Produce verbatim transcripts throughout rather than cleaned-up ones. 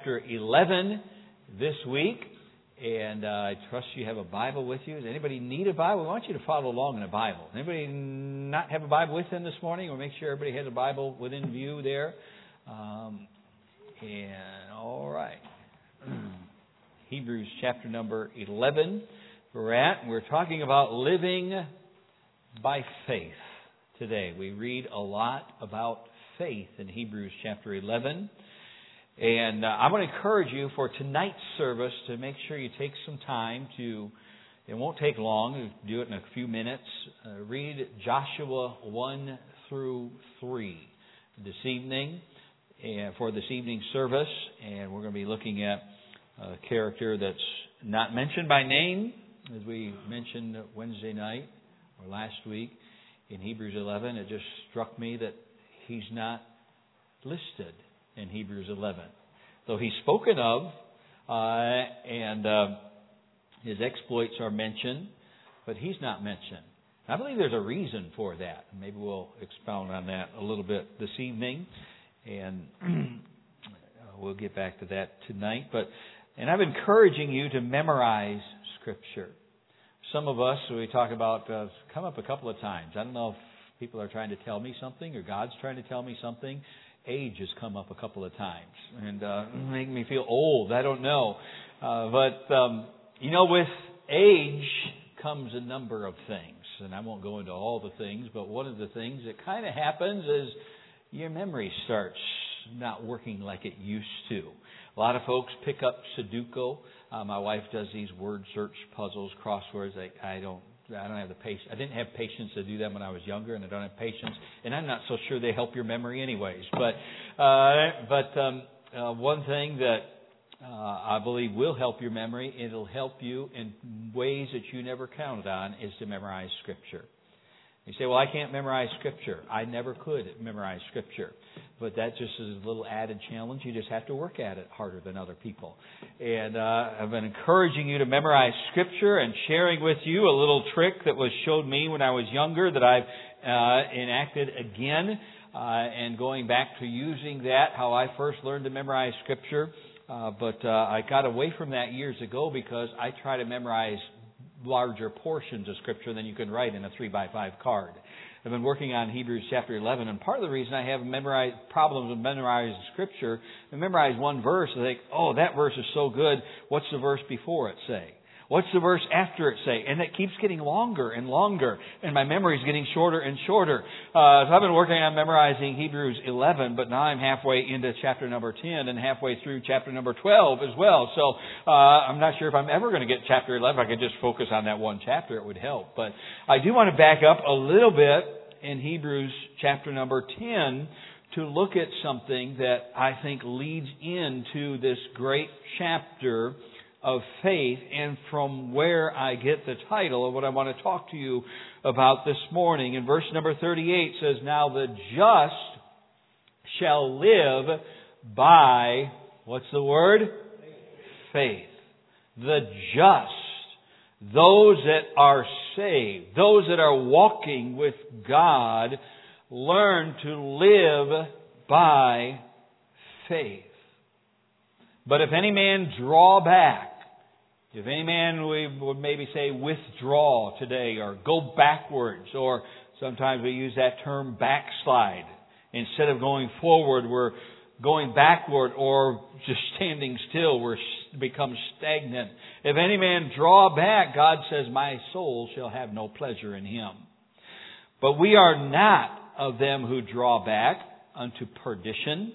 chapter eleven this week. And uh, I trust you have a Bible with you. Does anybody need a Bible? I want you to follow along in a Bible. Anybody not have a Bible with them this morning? Or make sure everybody has a Bible within view there. Um, and all right. Hebrews chapter number eleven. We're at. We're talking about living by faith today. We read a lot about faith in Hebrews chapter eleven. And uh, I want to encourage you for tonight's service to make sure you take some time to, it won't take long, we'll do it in a few minutes, uh, read Joshua one through three this evening, and for this evening's service. And we're going to be looking at a character that's not mentioned by name, as we mentioned Wednesday night or last week in Hebrews eleven. It just struck me that he's not listed in Hebrews eleven. Though he's spoken of, uh, and uh, his exploits are mentioned, but he's not mentioned. I believe there's a reason for that. Maybe we'll expound on that a little bit this evening, and we'll get back to that tonight. But and I'm encouraging you to memorize Scripture. Some of us, we talk about, uh, come up a couple of times. I don't know if people are trying to tell me something or God's trying to tell me something. Age has come up a couple of times and uh, making me feel old. I don't know. Uh, but, um, you know, with age comes a number of things. And I won't go into all the things, but one of the things that kind of happens is your memory starts not working like it used to. A lot of folks pick up Sudoku. Uh, my wife does these word search puzzles, crosswords. I, I don't I don't have the patience. I didn't have patience to do them when I was younger, and I don't have patience. And I'm not so sure they help your memory anyways. But uh, but um, uh, one thing that uh, I believe will help your memory, it'll help you in ways that you never counted on, is to memorize Scripture. You say, well, I can't memorize Scripture. I never could memorize Scripture. But that just is a little added challenge. You just have to work at it harder than other people. And uh, I've been encouraging you to memorize Scripture and sharing with you a little trick that was showed me when I was younger that I've uh, enacted again. Uh, and going back to using that, how I first learned to memorize Scripture. Uh, but uh, I got away from that years ago because I try to memorize larger portions of Scripture than you can write in a three by five card. I've been working on Hebrews chapter eleven, and part of the reason I have memorized problems with memorizing Scripture, I memorize one verse and think, oh, that verse is so good. What's the verse before it say? What's the verse after it say? And it keeps getting longer and longer, and my memory is getting shorter and shorter. Uh, so I've been working on memorizing Hebrews eleven, but now I'm halfway into chapter number ten and halfway through chapter number twelve as well. So uh, I'm not sure if I'm ever going to get chapter eleven. If I could just focus on that one chapter, it would help. But I do want to back up a little bit in Hebrews chapter number ten to look at something that I think leads into this great chapter of faith, and from where I get the title of what I want to talk to you about this morning. In verse number thirty-eight says, now the just shall live by, what's the word? Faith. The just, those that are saved, those that are walking with God, learn to live by faith. But if any man draw back, if any man, we would maybe say withdraw today, or go backwards, or sometimes we use that term backslide. Instead of going forward, we're going backward, or just standing still, we're become stagnant. If any man draw back, God says, my soul shall have no pleasure in him. But we are not of them who draw back unto perdition,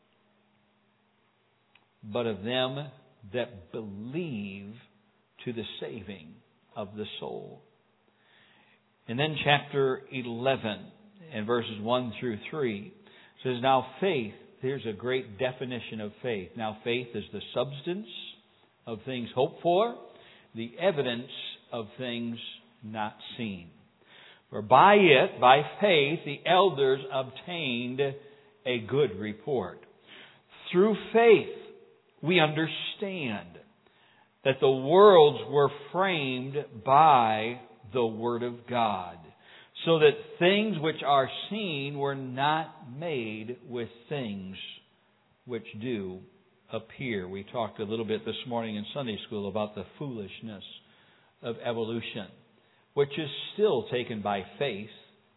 but of them that believe to the saving of the soul. And then chapter eleven and verses one through three says, now faith, here's a great definition of faith. Now faith is the substance of things hoped for, the evidence of things not seen. For by it, by faith, the elders obtained a good report. Through faith, we understand that the worlds were framed by the Word of God, so that things which are seen were not made with things which do appear. We talked a little bit this morning in Sunday school about the foolishness of evolution, which is still taken by faith.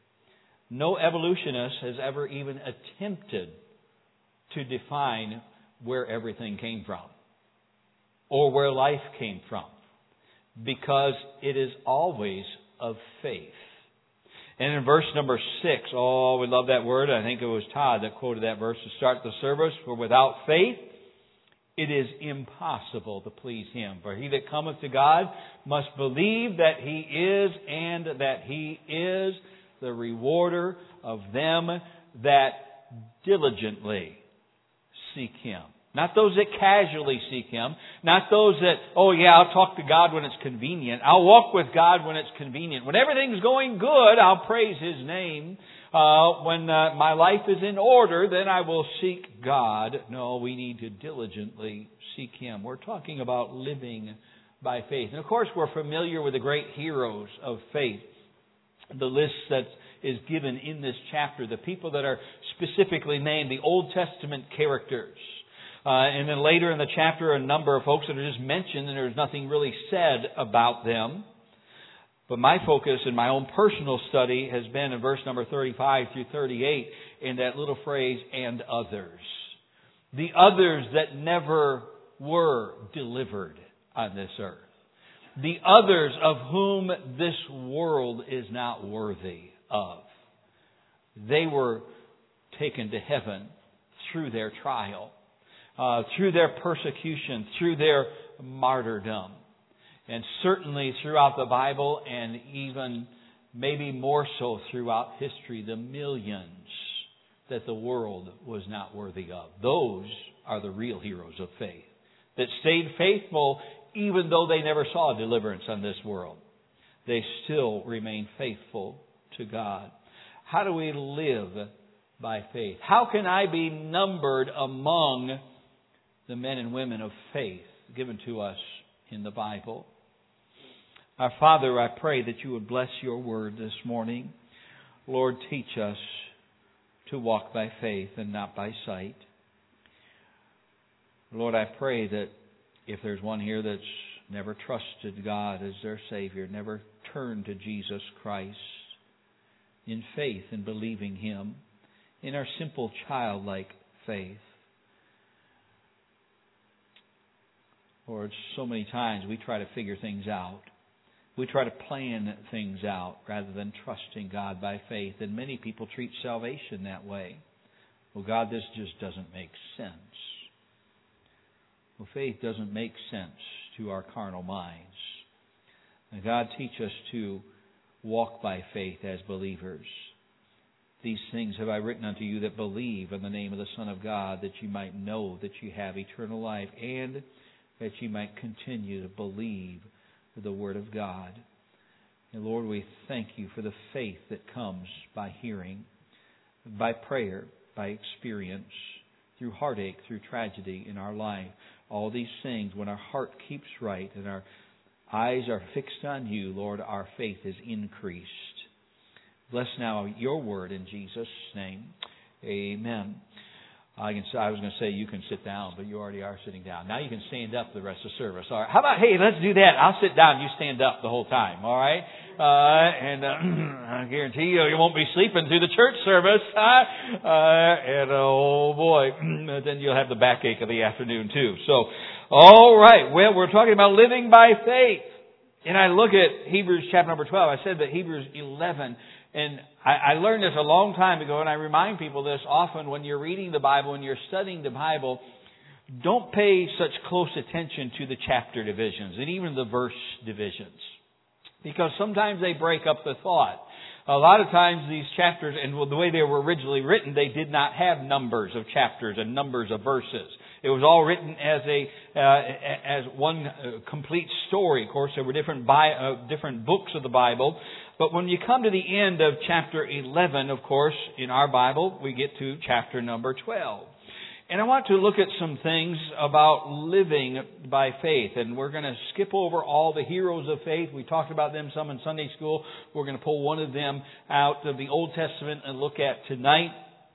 No evolutionist has ever even attempted to define where everything came from or where life came from, because it is always of faith. And in verse number six, oh, we love that word. I think it was Todd that quoted that verse to start the service. For without faith, it is impossible to please Him. For he that cometh to God must believe that He is, and that He is the rewarder of them that diligently seek Him. Not those that casually seek Him. Not those that, oh yeah, I'll talk to God when it's convenient. I'll walk with God when it's convenient. When everything's going good, I'll praise His name. Uh, when uh, my life is in order, then I will seek God. No, we need to diligently seek Him. We're talking about living by faith. And of course, we're familiar with the great heroes of faith. The list that is given in this chapter, the people that are specifically named, the Old Testament characters. Uh, and then later in the chapter, a number of folks that are just mentioned, and there's nothing really said about them. But my focus in my own personal study has been in verse number thirty-five through thirty-eight, in that little phrase, and others. The others that never were delivered on this earth. The others of whom this world is not worthy of. They were taken to heaven through their trial. Uh, through their persecution, through their martyrdom. And certainly throughout the Bible, and even maybe more so throughout history, the millions that the world was not worthy of. Those are the real heroes of faith, that stayed faithful even though they never saw deliverance on this world. They still remain faithful to God. How do we live by faith? How can I be numbered among the men and women of faith given to us in the Bible? Our Father, I pray that You would bless Your word this morning. Lord, teach us to walk by faith and not by sight. Lord, I pray that if there's one here that's never trusted God as their Savior, never turned to Jesus Christ in faith and believing Him, in our simple childlike faith, Lord, so many times we try to figure things out. We try to plan things out rather than trusting God by faith. And many people treat salvation that way. Well, God, this just doesn't make sense. Well, faith doesn't make sense to our carnal minds. And God, teach us to walk by faith as believers. These things have I written unto you that believe in the name of the Son of God, that you might know that you have eternal life, and that you might continue to believe the Word of God. And Lord, we thank You for the faith that comes by hearing, by prayer, by experience, through heartache, through tragedy in our life. All these things, when our heart keeps right and our eyes are fixed on You, Lord, our faith is increased. Bless now Your word in Jesus' name. Amen. I can. I was going to say you can sit down, but you already are sitting down. Now you can stand up the rest of the service. All right. How about, hey, let's do that. I'll sit down. You stand up the whole time. All right. Uh, and uh, I guarantee you, you won't be sleeping through the church service. Huh? Uh, and uh, oh boy, then you'll have the backache of the afternoon too. So, all right. Well, we're talking about living by faith. And I look at Hebrews chapter number twelve. I said that Hebrews eleven. And I, I learned this a long time ago, and I remind people this often when you're reading the Bible, when you're studying the Bible, don't pay such close attention to the chapter divisions and even the verse divisions, because sometimes they break up the thought. A lot of times these chapters, and the way they were originally written, they did not have numbers of chapters and numbers of verses. It was all written as a uh, as one uh, complete story. Of course, there were different bi- uh, different books of the Bible. But when you come to the end of chapter eleven, of course, in our Bible, we get to chapter number twelve. And I want to look at some things about living by faith. And we're going to skip over all the heroes of faith. We talked about them some in Sunday school. We're going to pull one of them out of the Old Testament and look at tonight.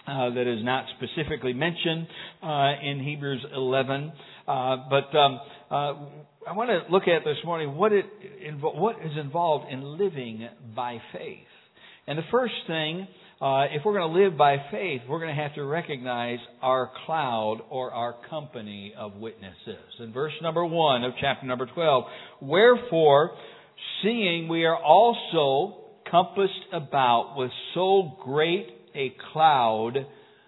uh, that is not specifically mentioned uh, in Hebrews eleven. Uh, but um, uh, I want to look at this morning what it what is involved in living by faith. And the first thing, uh, if we're going to live by faith, we're going to have to recognize our cloud or our company of witnesses. In verse number one of chapter number twelve, wherefore, seeing we are also compassed about with so great a cloud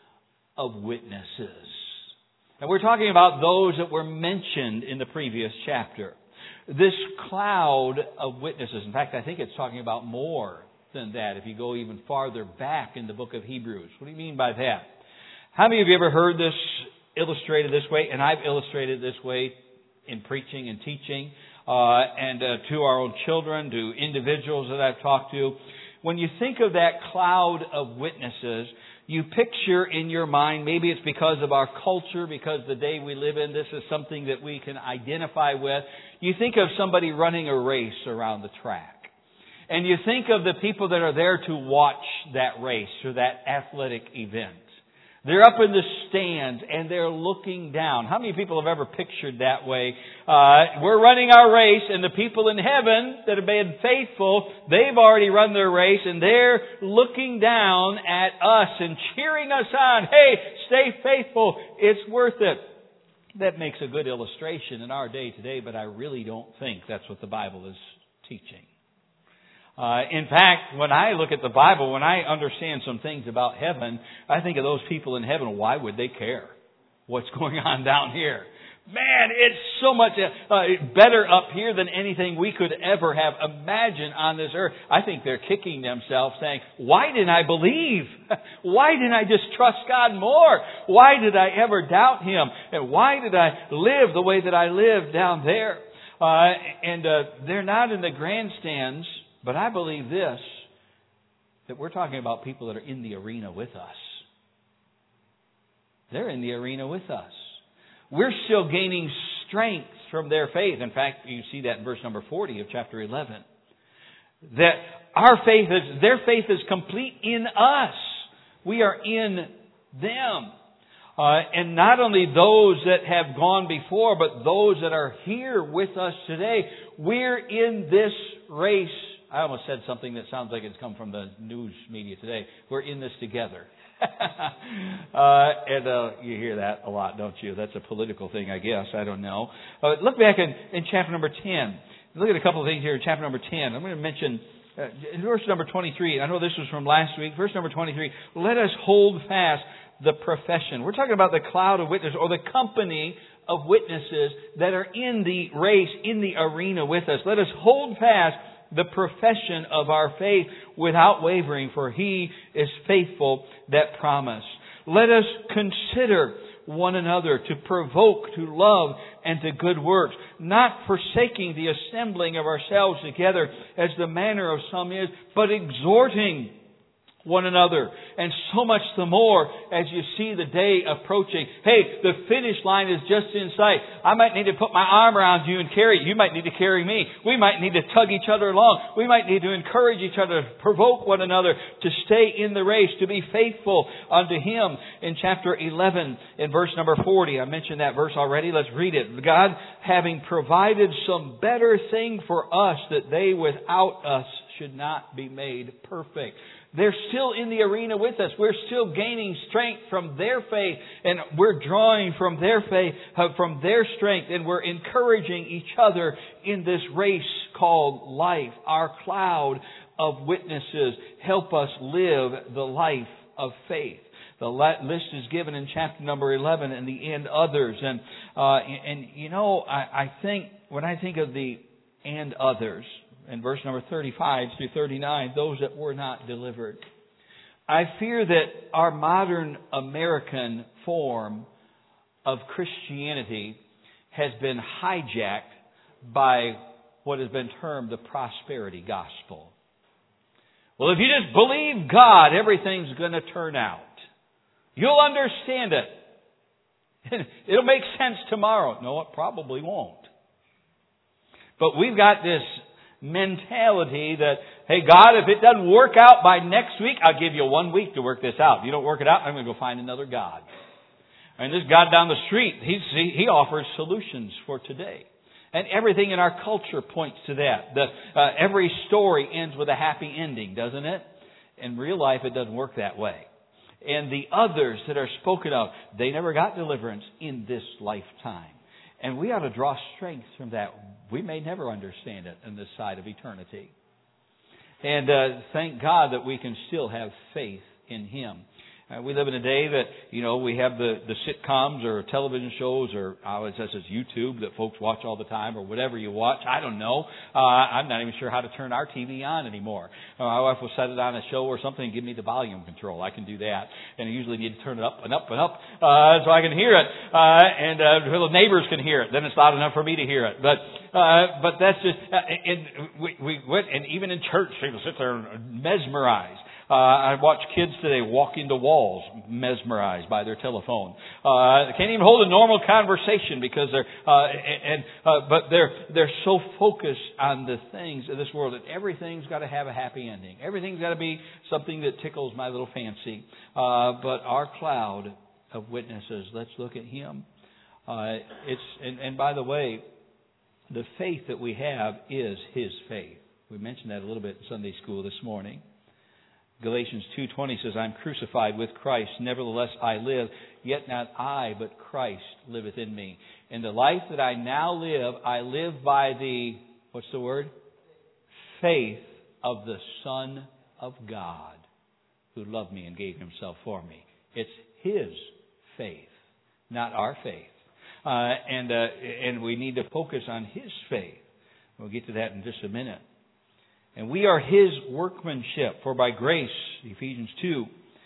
of witnesses. And we're talking about those that were mentioned in the previous chapter. This cloud of witnesses, in fact, I think it's talking about more than that if you go even farther back in the book of Hebrews. What do you mean by that? How many of you ever heard this illustrated this way? And I've illustrated this way in preaching and teaching, uh, and uh, to our own children, to individuals that I've talked to. When you think of that cloud of witnesses, you picture in your mind, maybe it's because of our culture, because the day we live in, this is something that we can identify with. You think of somebody running a race around the track. And you think of the people that are there to watch that race or that athletic event. They're up in the stands and they're looking down. How many people have ever pictured that way? Uh, we're running our race and the people in heaven that have been faithful, they've already run their race and they're looking down at us and cheering us on. Hey, stay faithful. It's worth it. That makes a good illustration in our day today, but I really don't think that's what the Bible is teaching. Uh, in fact, when I look at the Bible, when I understand some things about heaven, I think of those people in heaven. Why would they care what's going on down here? Man, it's so much uh, better up here than anything we could ever have imagined on this earth. I think they're kicking themselves saying, why didn't I believe? Why didn't I just trust God more? Why did I ever doubt Him? And why did I live the way that I lived down there? Uh, and uh, they're not in the grandstands. But I believe this, that we're talking about people that are in the arena with us. They're in the arena with us. We're still gaining strength from their faith. In fact, you see that in verse number forty of chapter eleven. That our faith is, their faith is complete in us. We are in them. Uh, and not only those that have gone before, but those that are here with us today. We're in this race. I almost said something that sounds like it's come from the news media today. We're in this together. uh, and uh, you hear that a lot, don't you? That's a political thing, I guess. I don't know. Uh, look back in, in chapter number ten. Look at a couple of things here in chapter number ten. I'm going to mention uh, in verse number twenty-three. I know this was from last week. Verse number twenty-three. Let us hold fast the profession. We're talking about the cloud of witnesses or the company of witnesses that are in the race, in the arena with us. Let us hold fast the profession of our faith without wavering, for He is faithful that promise. Let us consider one another to provoke to love and to good works, not forsaking the assembling of ourselves together as the manner of some is, but exhorting one another. And so much the more as you see the day approaching. Hey, the finish line is just in sight. I might need to put my arm around you and carry you. You might need to carry me. We might need to tug each other along. We might need to encourage each other, provoke one another to stay in the race, to be faithful unto Him. In chapter eleven, in verse number forty, I mentioned that verse already. Let's read it. God, having provided some better thing for us, that they without us should not be made perfect. They're still in the arena with us. We're still gaining strength from their faith, and we're drawing from their faith, from their strength, and we're encouraging each other in this race called life. Our cloud of witnesses help us live the life of faith. The list is given in chapter number eleven, and the and others. And uh, and you know, I, I think when I think of the and others, in verse number thirty-five through thirty-nine, those that were not delivered. I fear that our modern American form of Christianity has been hijacked by what has been termed the prosperity gospel. Well, if you just believe God, everything's going to turn out. You'll understand it. It'll make sense tomorrow. No, it probably won't. But we've got this mentality that, hey, God, if it doesn't work out by next week, I'll give you one week to work this out. If you don't work it out, I'm going to go find another God. And this God down the street, he's, he, he offers solutions for today. And everything in our culture points to that. The, uh, every story ends with a happy ending, doesn't it? In real life, it doesn't work that way. And the others that are spoken of, they never got deliverance in this lifetime. And we ought to draw strength from that. We may never understand it in this side of eternity. And uh, thank God that we can still have faith in Him. Uh, we live in a day that, you know, we have the, the sitcoms or television shows or uh, it says it's YouTube that folks watch all the time or whatever you watch. I don't know. Uh, I'm not even sure how to turn our T V on anymore. Uh, my wife will set it on a show or something and give me the volume control. I can do that. And I usually need to turn it up and up and up uh, so I can hear it. Uh, and uh, the neighbors can hear it. Then it's loud enough for me to hear it. But uh, but that's just, uh, and we, we went, and even in church, people sit there mesmerized. Uh, I watch kids today walk into walls, mesmerized by their telephone. Uh, they can't even hold a normal conversation because they're, uh, and, uh, but they're, they're so focused on the things of this world that everything's got to have a happy ending. Everything's got to be something that tickles my little fancy. Uh, but our cloud of witnesses, let's look at Him. Uh, it's, and, and by the way, the faith that we have is His faith. We mentioned that a little bit in Sunday school this morning. Galatians two twenty says, I'm crucified with Christ, nevertheless I live, yet not I, but Christ liveth in me. In the life that I now live, I live by the, what's the word? Faith of the Son of God, who loved me and gave Himself for me. It's His faith, not our faith. Uh, and, uh, and we need to focus on His faith. We'll get to that in just a minute. And we are His workmanship, for by grace, Ephesians two,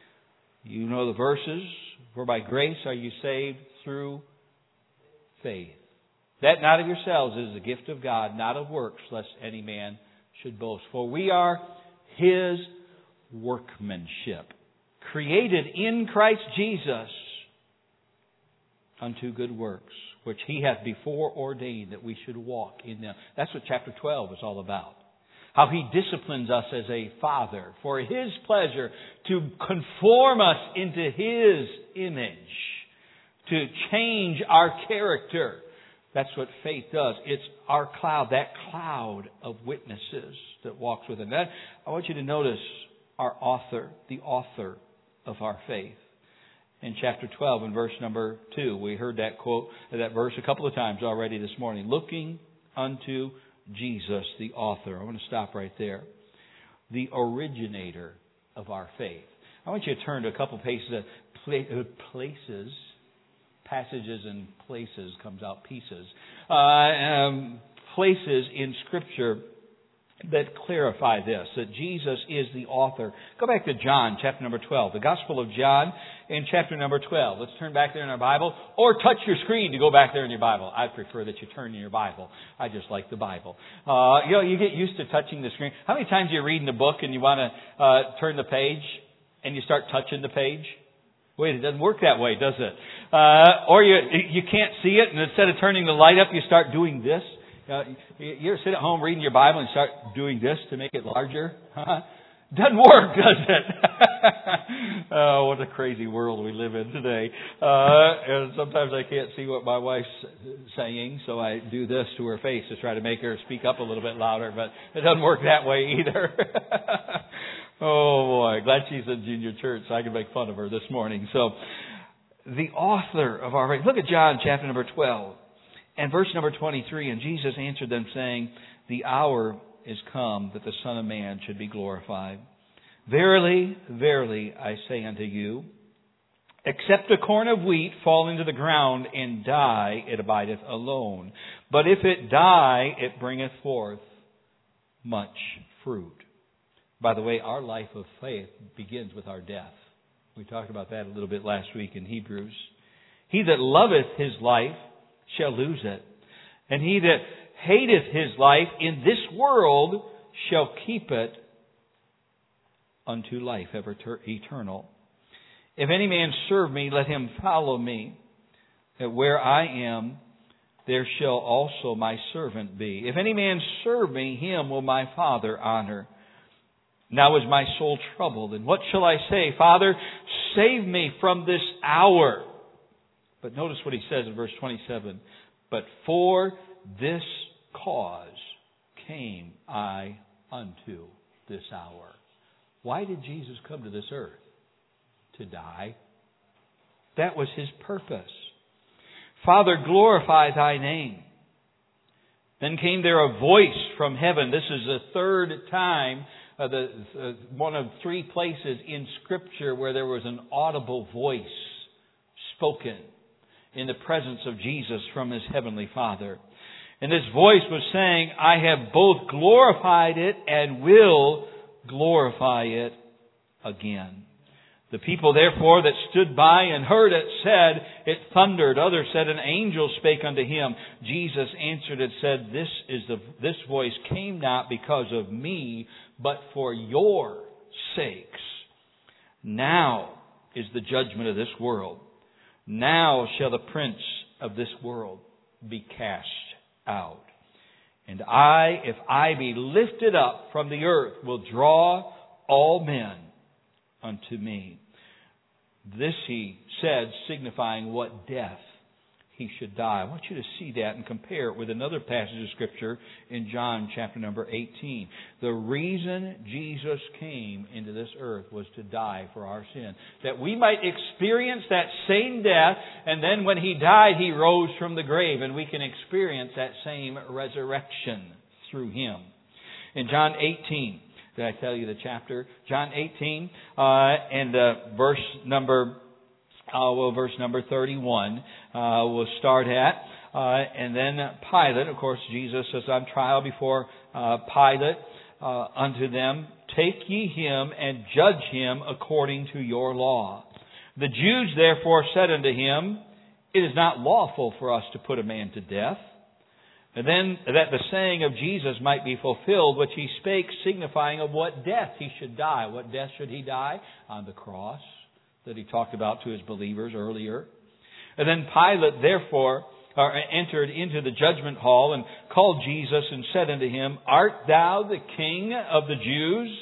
you know the verses, for by grace are you saved through faith. That not of yourselves is the gift of God, not of works, lest any man should boast. For we are His workmanship, created in Christ Jesus unto good works, which He hath before ordained that we should walk in them. That's what chapter twelve is all about. How He disciplines us as a father for His pleasure to conform us into His image, to change our character. That's what faith does. It's our cloud, that cloud of witnesses that walks with it. That, I want you to notice our author, the author of our faith. In chapter twelve, in verse number two, we heard that quote, that verse a couple of times already this morning. Looking unto Jesus, the author. I want to stop right there. The originator of our faith. I want you to turn to a couple pages, places, passages and places, comes out pieces, uh, um, places in Scripture that clarify this, that Jesus is the author. Go back to John, chapter number twelve. The Gospel of John in chapter number twelve. Let's turn back there in our Bible, or touch your screen to go back there in your Bible. I prefer that you turn in your Bible. I just like the Bible. Uh, you know, you get used to touching the screen. How many times are you reading a book and you want to uh, turn the page and you start touching the page? Wait, it doesn't work that way, does it? Uh, or you you can't see it, and instead of turning the light up, you start doing this. Uh, you, you ever sit at home reading your Bible and start doing this to make it larger? Huh? Doesn't work, does it? Oh, what a crazy world we live in today. Uh, and sometimes I can't see what my wife's saying, so I do this to her face to try to make her speak up a little bit louder, but it doesn't work that way either. Oh, boy. Glad she's in junior church so I can make fun of her this morning. So, the author of our faith. Look at John chapter number twelve. And verse number twenty-three, and Jesus answered them, saying, the hour is come that the Son of Man should be glorified. Verily, verily, I say unto you, except a corn of wheat fall into the ground and die, it abideth alone. But if it die, it bringeth forth much fruit. By the way, our life of faith begins with our death. We talked about that a little bit last week in Hebrews. He that loveth his life shall lose it. And he that hateth his life in this world shall keep it unto life ever eternal. If any man serve me, let him follow me. That where I am, there shall also my servant be. If any man serve me, him will my Father honor. Now is my soul troubled, and what shall I say? Father, save me from this hour. But notice what he says in verse twenty-seven. But for this cause came I unto this hour. Why did Jesus come to this earth? To die. That was His purpose. Father, glorify Thy name. Then came there a voice from heaven. This is the third time, uh, the uh, one of three places in Scripture where there was an audible voice spoken in the presence of Jesus from His Heavenly Father. And this voice was saying, I have both glorified it and will glorify it again. The people therefore that stood by and heard it said, it thundered. Others said, an angel spake unto him. Jesus answered and said, This is the this voice came not because of me, but for your sakes. Now is the judgment of this world. Now shall the prince of this world be cast out. And I, if I be lifted up from the earth, will draw all men unto me. This he said, signifying what death he should die. I want you to see that and compare it with another passage of Scripture in John chapter number eighteen. The reason Jesus came into this earth was to die for our sin, that we might experience that same death, and then when He died, He rose from the grave, and we can experience that same resurrection through Him. In John eighteen, did I tell you the chapter? John eighteen, uh, and uh, verse number, uh, well, verse number thirty-one, uh, we'll start at. Uh, and then Pilate, of course, Jesus is on trial before uh, Pilate, uh, unto them, take ye him and judge him according to your law. The Jews therefore said unto him, it is not lawful for us to put a man to death. And then that the saying of Jesus might be fulfilled, which He spake, signifying of what death He should die. What death should He die? On the cross that He talked about to His believers earlier. And then Pilate therefore uh, entered into the judgment hall and called Jesus and said unto him, art thou the King of the Jews?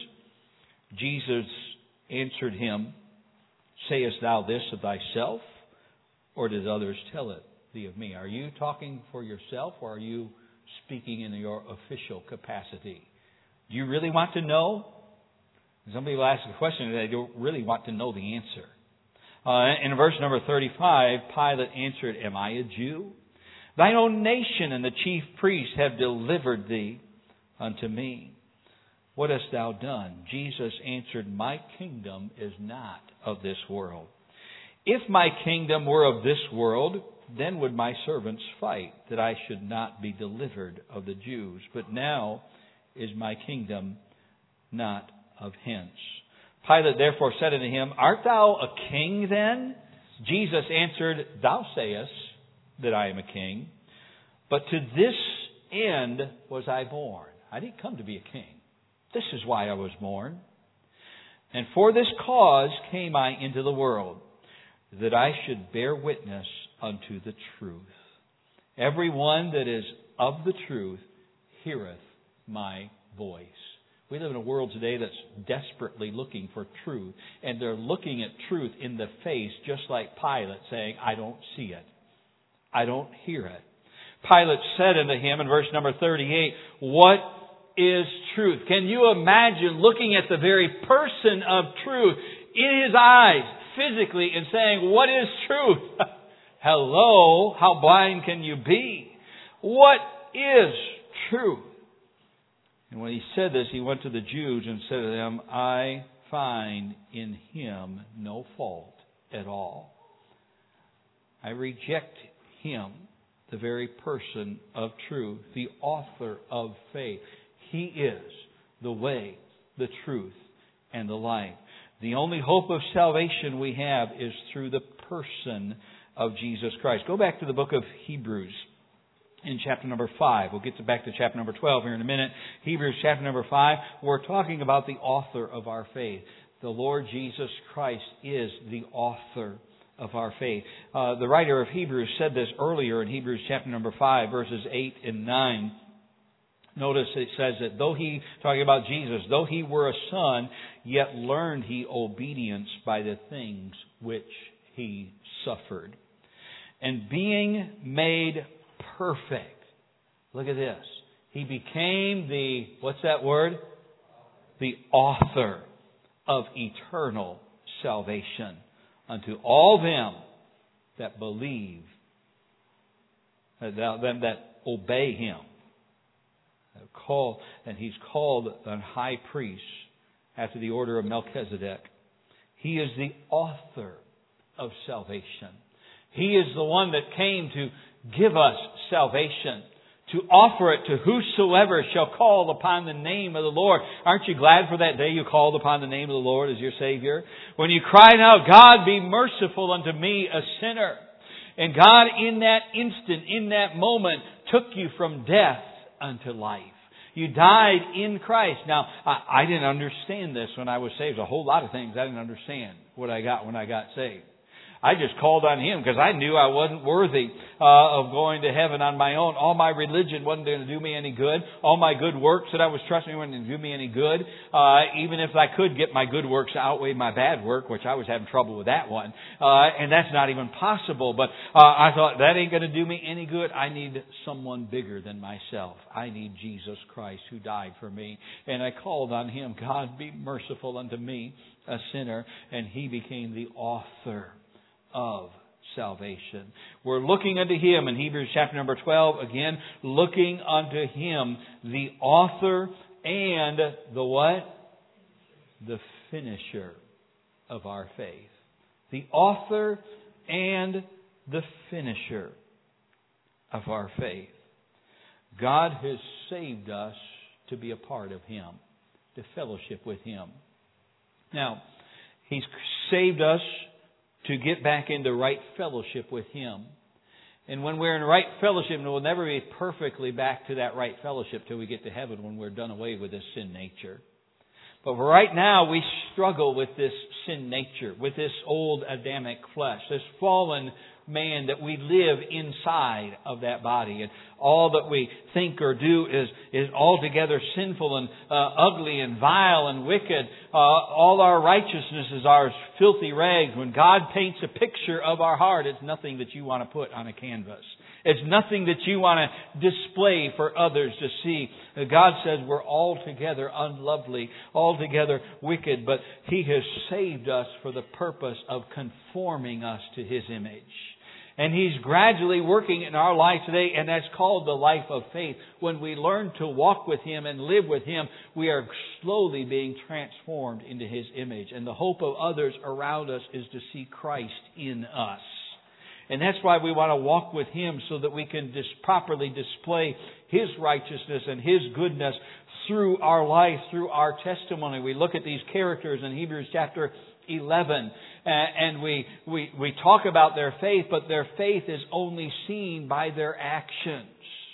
Jesus answered him, sayest thou this of thyself, or did others tell it thee of me? Are you talking for yourself, or are you speaking in your official capacity? Do you really want to know? Some people ask a question and they don't really want to know the answer. Uh, in verse number thirty-five, Pilate answered, am I a Jew? Thine own nation and the chief priests have delivered thee unto me. What hast thou done? Jesus answered, my kingdom is not of this world. If my kingdom were of this world, then would my servants fight, that I should not be delivered of the Jews. But now is my kingdom not of hence. Pilate therefore said unto him, art thou a king then? Jesus answered, thou sayest that I am a king. But to this end was I born. I didn't come to be a king. This is why I was born. And for this cause came I into the world, that I should bear witness unto the truth. Every one that is of the truth heareth my voice. We live in a world today that's desperately looking for truth. And they're looking at truth in the face, just like Pilate, saying, I don't see it. I don't hear it. Pilate said unto him in verse number thirty-eight, what is truth? Can you imagine looking at the very person of truth in his eyes, physically, and saying, what is truth? Hello, how blind can you be? What is truth? And when he said this, he went to the Jews and said to them, I find in him no fault at all. I reject him, the very person of truth, the author of faith. He is the way, the truth, and the life. The only hope of salvation we have is through the person of Jesus Christ. Go back to the book of Hebrews in chapter number five. We'll get back to chapter number twelve here in a minute. Hebrews chapter number five. We're talking about the author of our faith. The Lord Jesus Christ is the author of our faith. Uh, the writer of Hebrews said this earlier in Hebrews chapter number five, verses eight and nine. Notice it says that though he, talking about Jesus, though he were a son, yet learned he obedience by the things which he suffered. And being made perfect. Look at this. He became the, what's that word? The author of eternal salvation unto all them that believe, them that obey Him. Call, and He's called a high priest after the order of Melchizedek. He is the author of salvation. He is the one that came to give us salvation, to offer it to whosoever shall call upon the name of the Lord. Aren't you glad for that day you called upon the name of the Lord as your Savior? When you cried out, God be merciful unto me, a sinner. And God in that instant, in that moment, took you from death unto life. You died in Christ. Now, I, I didn't understand this when I was saved. A whole lot of things I didn't understand what I got when I got saved. I just called on Him because I knew I wasn't worthy uh, of going to heaven on my own. All my religion wasn't going to do me any good. All my good works that I was trusting wasn't going to do me any good. Uh, even if I could get my good works to outweigh my bad work, which I was having trouble with that one. Uh, and that's not even possible. But uh, I thought, that ain't going to do me any good. I need someone bigger than myself. I need Jesus Christ who died for me. And I called on Him, God be merciful unto me, a sinner. And He became the author of salvation. We're looking unto Him in Hebrews chapter number twelve. Again, looking unto Him, the author and the what? The finisher of our faith. The author and the finisher of our faith. God has saved us to be a part of Him, to fellowship with Him. Now, He's saved us to get back into right fellowship with Him. And when we're in right fellowship, we'll never be perfectly back to that right fellowship till we get to heaven when we're done away with this sin nature. But for right now, we struggle with this sin nature, with this old Adamic flesh, this fallen man that we live inside of that body. And all that we think or do is, is altogether sinful and uh, ugly and vile and wicked. Uh, all our righteousness is our filthy rags. When God paints a picture of our heart, it's nothing that you want to put on a canvas. It's nothing that you want to display for others to see. God says we're altogether unlovely, altogether wicked, but He has saved us for the purpose of conforming us to His image. And He's gradually working in our life today, and that's called the life of faith. When we learn to walk with Him and live with Him, we are slowly being transformed into His image. And the hope of others around us is to see Christ in us. And that's why we want to walk with Him, so that we can dis- properly display His righteousness and His goodness through our life, through our testimony. We look at these characters in Hebrews chapter eleven, and we, we, we talk about their faith, but their faith is only seen by their actions,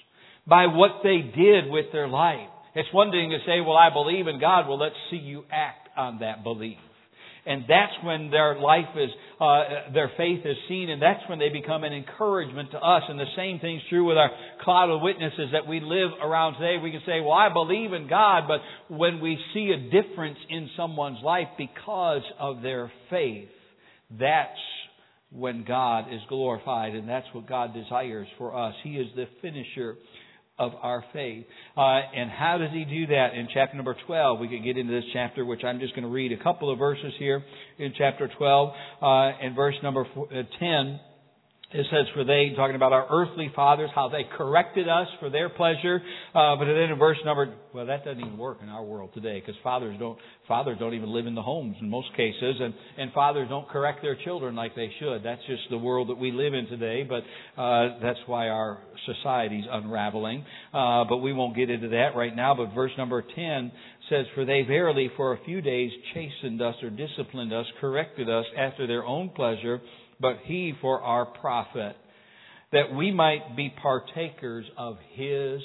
by what they did with their life. It's one thing to say, well, I believe in God. Well, let's see you act on that belief. And that's when their life is, uh, their faith is seen, and that's when they become an encouragement to us. And the same thing's true with our cloud of witnesses that we live around today. We can say, well, I believe in God, but when we see a difference in someone's life because of their faith, that's when God is glorified, and that's what God desires for us. He is the finisher of our faith. Uh, and how does He do that? In chapter number twelve, we can get into this chapter, which I'm just going to read a couple of verses here in chapter twelve. Uh, in verse number ten, it says, for they, talking about our earthly fathers, how they corrected us for their pleasure. Uh, but then in verse number, well, that doesn't even work in our world today, because fathers don't, fathers don't even live in the homes in most cases, and, and fathers don't correct their children like they should. That's just the world that we live in today, but uh, that's why our society's unraveling. Uh, but we won't get into that right now. But verse number ten says, for they verily for a few days chastened us or disciplined us, corrected us after their own pleasure, but He for our profit, that we might be partakers of His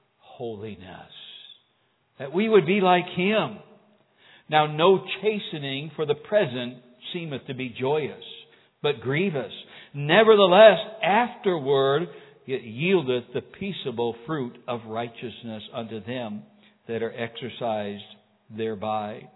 holiness, that we would be like Him. Now no chastening for the present seemeth to be joyous, but grievous. Nevertheless, afterward it yieldeth the peaceable fruit of righteousness unto them that are exercised thereby.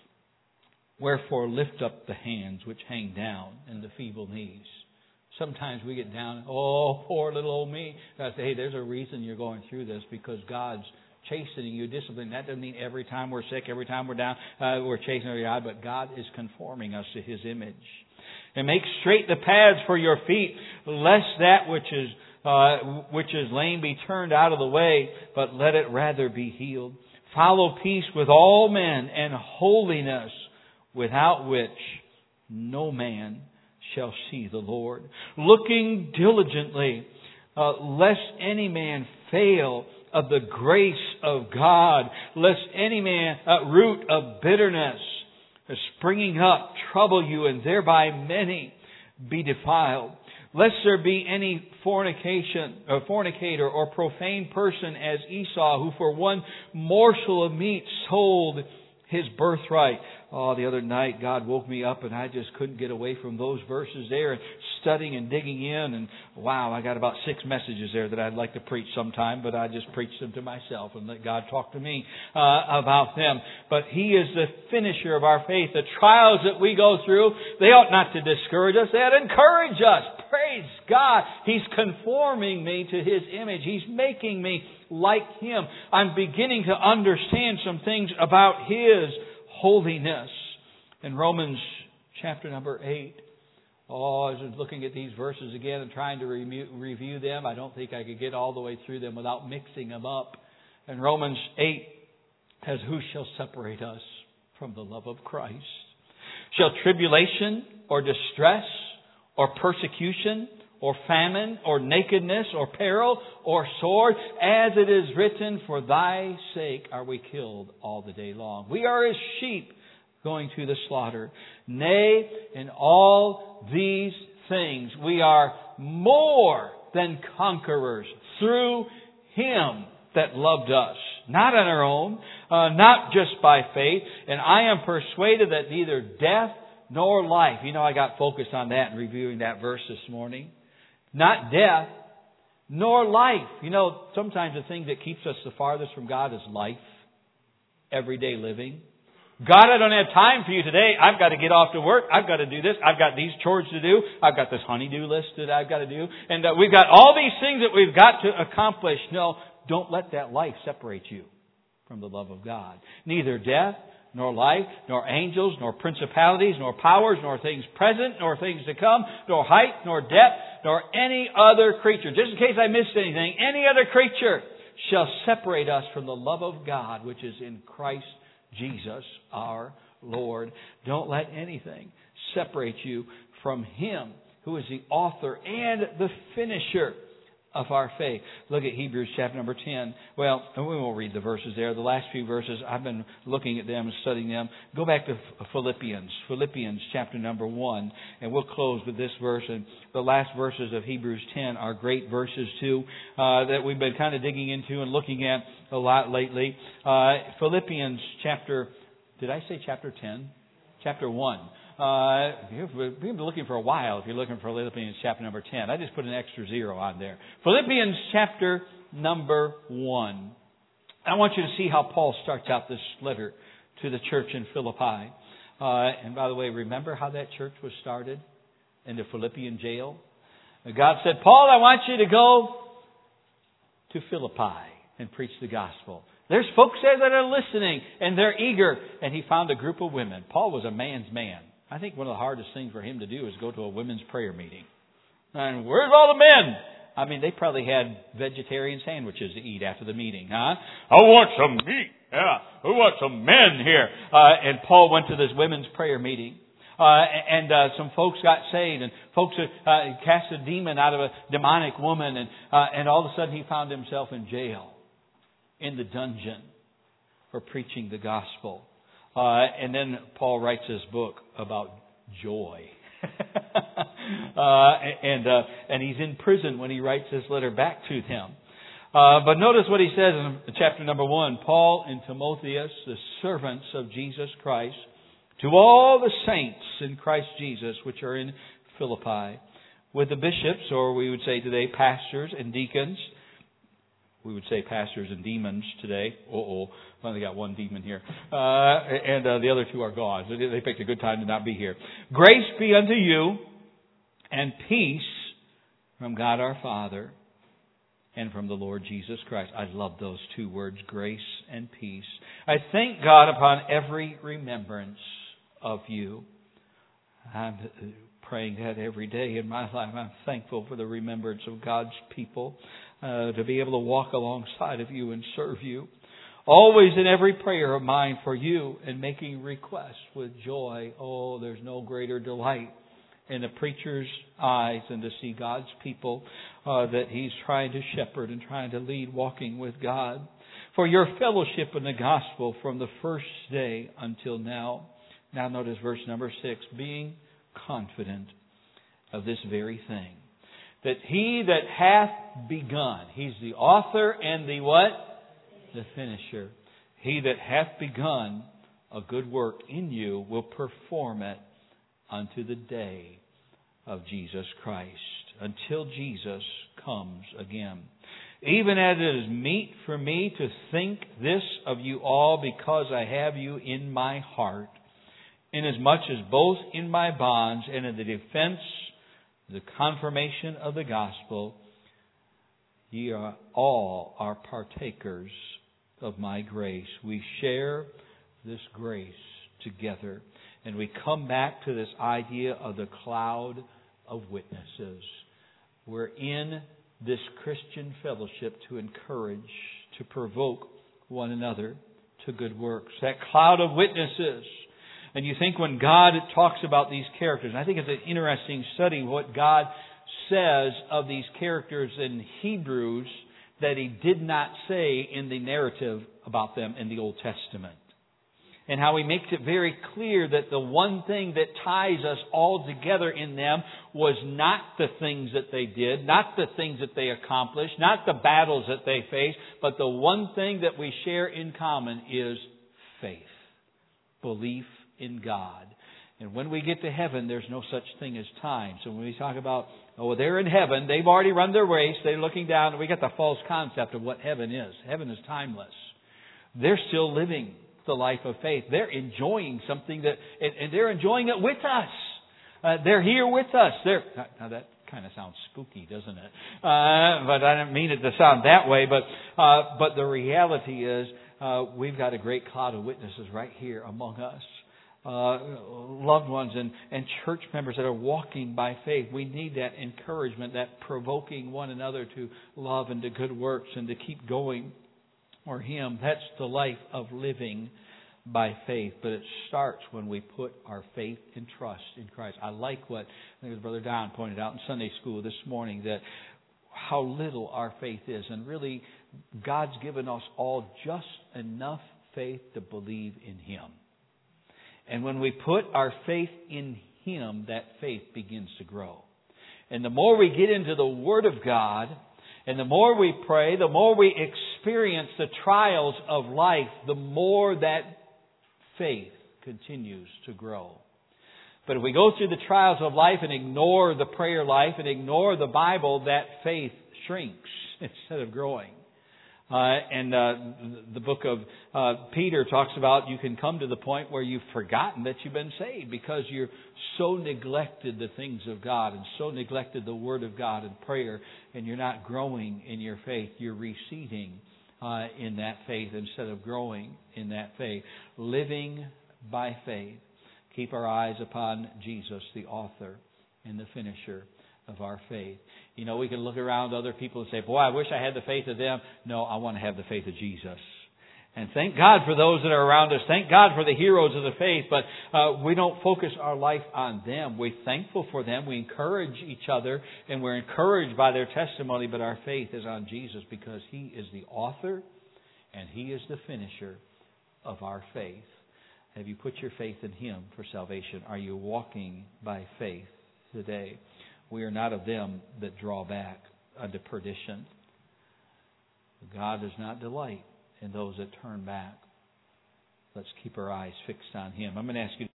Wherefore lift up the hands which hang down and the feeble knees. Sometimes we get down, oh, poor little old me. And I say, hey, there's a reason you're going through this, because God's chastening you, disciplining. That doesn't mean every time we're sick, every time we're down, uh, we're chasing every God, but God is conforming us to His image. And make straight the paths for your feet, lest that which is uh, which is lame be turned out of the way, but let it rather be healed. Follow peace with all men and holiness, without which no man shall see the Lord. Looking diligently, uh, lest any man fail of the grace of God, lest any man uh, root of bitterness uh, springing up trouble you, and thereby many be defiled. Lest there be any fornication, or fornicator or profane person as Esau, who for one morsel of meat sold his birthright. Oh, the other night God woke me up and I just couldn't get away from those verses there, and studying and digging in. And wow, I got about six messages there that I'd like to preach sometime, but I just preached them to myself and let God talk to me uh, about them. But He is the finisher of our faith. The trials that we go through, they ought not to discourage us. They ought to encourage us. Praise God. He's conforming me to His image. He's making me like Him. I'm beginning to understand some things about His holiness. In Romans chapter number eight, oh, I was looking at these verses again and trying to re- review them. I don't think I could get all the way through them without mixing them up. And Romans eight says, who shall separate us from the love of Christ? Shall tribulation or distress or persecution or famine or nakedness or peril or sword, as it is written, for thy sake are we killed all the day long. We are as sheep going to the slaughter. Nay, in all these things we are more than conquerors through Him that loved us. Not on our own, uh, not just by faith. And I am persuaded that neither death nor life. You know, I got focused on that and reviewing that verse this morning. Not death, nor life. You know, sometimes the thing that keeps us the farthest from God is life. Everyday living. God, I don't have time for you today. I've got to get off to work. I've got to do this. I've got these chores to do. I've got this honey-do list that I've got to do. And uh, we've got all these things that we've got to accomplish. No, don't let that life separate you from the love of God. Neither death, nor life, nor angels, nor principalities, nor powers, nor things present, nor things to come, nor height, nor depth, nor any other creature. Just in case I missed anything, any other creature shall separate us from the love of God, which is in Christ Jesus our Lord. Don't let anything separate you from Him, who is the author and the finisher of our faith. Look at Hebrews chapter number ten. Well, we won't read the verses there. The last few verses, I've been looking at them and studying them. Go back to Philippians. Philippians chapter number one. And we'll close with this verse. And the last verses of Hebrews ten are great verses too, uh, that we've been kind of digging into and looking at a lot lately. Uh, Philippians chapter, did I say chapter ten? Chapter one. Uh, you've been looking for a while if you're looking for Philippians chapter number ten. I just put an extra zero on there. Philippians chapter number one. I want you to see how Paul starts out this letter to the church in Philippi. Uh, and by the way, remember how that church was started? In the Philippian jail? God said, Paul, I want you to go to Philippi and preach the gospel. There's folks there that are listening and they're eager. And he found a group of women. Paul was a man's man. I think one of the hardest things for him to do is go to a women's prayer meeting. And where's all the men? I mean, they probably had vegetarian sandwiches to eat after the meeting, huh? I want some meat. Yeah, who wants some men here? Uh, and Paul went to this women's prayer meeting. Uh, and uh, some folks got saved, and folks uh, cast a demon out of a demonic woman, and uh, and all of a sudden he found himself in jail, in the dungeon, for preaching the gospel. Uh, and then Paul writes this book about joy. uh, and uh, and he's in prison when he writes this letter back to them. Uh, but notice what he says in chapter number one. Paul and Timotheus, the servants of Jesus Christ, to all the saints in Christ Jesus which are in Philippi with the bishops, or we would say today pastors and deacons. We would say pastors and demons today. Uh-oh, I only got one demon here. Uh, and uh, the other two are gone. So they picked a good time to not be here. Grace be unto you and peace from God our Father and from the Lord Jesus Christ. I love those two words, grace and peace. I thank God upon every remembrance of you. I'm praying that every day in my life. I'm thankful for the remembrance of God's people, uh, to be able to walk alongside of you and serve you. Always in every prayer of mine for you and making requests with joy. Oh, there's no greater delight in the preacher's eyes than to see God's people uh, that he's trying to shepherd and trying to lead, walking with God. For your fellowship in the gospel from the first day until now. Now notice verse number six. Being confident of this very thing, that he that hath begun, he's the author and the what? The finisher. He that hath begun a good work in you will perform it unto the day of Jesus Christ, until Jesus comes again. Even as it is meet for me to think this of you all, because I have you in my heart, inasmuch as both in my bonds and in the defense, the confirmation of the gospel, ye are all are partakers of my grace. We share this grace together. And we come back to this idea of the cloud of witnesses. We're in this Christian fellowship to encourage, to provoke one another to good works. That cloud of witnesses. And you think when God talks about these characters, and I think it's an interesting study what God says of these characters in Hebrews that He did not say in the narrative about them in the Old Testament. And how He makes it very clear that the one thing that ties us all together in them was not the things that they did, not the things that they accomplished, not the battles that they faced, but the one thing that we share in common is faith, belief in God. And when we get to heaven, there's no such thing as time. So when we talk about, oh, they're in heaven, they've already run their race, they're looking down, and we get the false concept of what heaven is. Heaven is timeless. They're still living the life of faith. They're enjoying something that, and, and they're enjoying it with us. Uh, they're here with us. They're now that kind of sounds spooky, doesn't it? Uh, but I don't mean it to sound that way. But uh, but the reality is, uh, we've got a great cloud of witnesses right here among us. Uh, loved ones and, and church members that are walking by faith. We need that encouragement, that provoking one another to love and to good works and to keep going for Him. That's the life of living by faith. But it starts when we put our faith and trust in Christ. I like what I think Brother Don pointed out in Sunday school this morning, that how little our faith is. And really, God's given us all just enough faith to believe in Him. And when we put our faith in Him, that faith begins to grow. And the more we get into the Word of God, and the more we pray, the more we experience the trials of life, the more that faith continues to grow. But if we go through the trials of life and ignore the prayer life and ignore the Bible, that faith shrinks instead of growing. Uh, and uh, the book of uh, Peter talks about you can come to the point where you've forgotten that you've been saved because you're so neglected the things of God and so neglected the Word of God and prayer, and you're not growing in your faith. You're receding uh, in that faith instead of growing in that faith. Living by faith. Keep our eyes upon Jesus, the author and the finisher of our faith. You know, we can look around other people and say, boy, I wish I had the faith of them. No, I want to have the faith of Jesus. And thank God for those that are around us. Thank God for the heroes of the faith. But uh, we don't focus our life on them. We're thankful for them. We encourage each other. And we're encouraged by their testimony. But our faith is on Jesus because He is the author and He is the finisher of our faith. Have you put your faith in Him for salvation? Are you walking by faith today? We are not of them that draw back unto perdition. God does not delight in those that turn back. Let's keep our eyes fixed on Him. I'm going to ask you